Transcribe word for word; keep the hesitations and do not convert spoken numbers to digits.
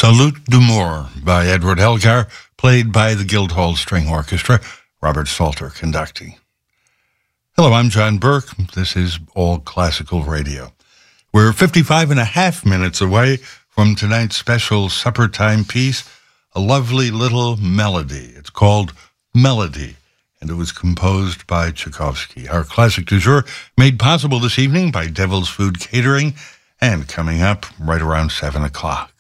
Salute d'Amour by Edward Elgar, played by the Guildhall String Orchestra, Robert Salter conducting. Hello, I'm John Burke. This is All Classical Radio. We're fifty-five and a half minutes away from tonight's special supper time piece, a lovely little melody. It's called Melody, and it was composed by Tchaikovsky. Our classic du jour made possible this evening by Devil's Food Catering, and coming up right around seven o'clock.